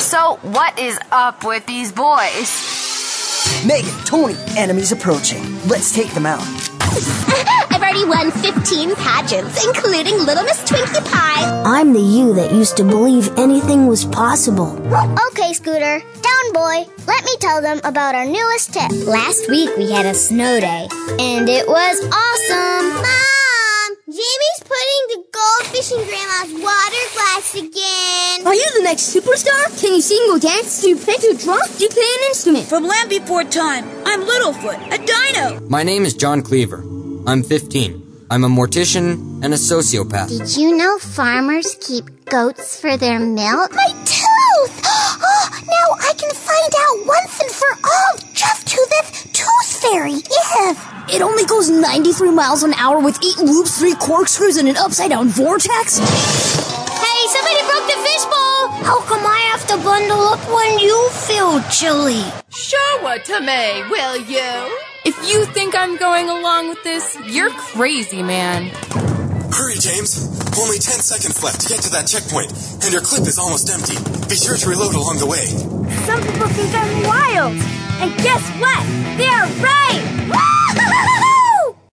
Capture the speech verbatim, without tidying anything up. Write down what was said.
So, what is up with these boys? Megan, Tony, enemies approaching. Let's take them out. I've already won fifteen pageants, including Little Miss Twinkie Pie. I'm the you that used to believe anything was possible. Okay, Scooter. Down, boy. Let me tell them about our newest tip. Last week we had a snow day, and it was awesome. Mom, Jamie's putting the goldfish in Grandma's water glass again. Are you the next superstar? Can you sing or dance? Do you play the drum? Do you play an instrument? From Land Before Time, I'm Littlefoot, a dino. My name is John Cleaver. I'm fifteen. I'm a mortician and a sociopath. Did you know farmers keep goats for their milk? My tooth! Oh, now I can find out once and for all just who this tooth fairy is. It only goes ninety-three miles an hour with eight loops, three corkscrews, and an upside-down vortex? Hey, somebody broke the fishbowl! How come I have to bundle up when you feel chilly? Show it to me, will you? If you think I'm going along with this, you're crazy, man. Hurry, James. Only ten seconds left to get to that checkpoint, and your clip is almost empty. Be sure to reload along the way. Some people think I'm wild. And guess what? They're right!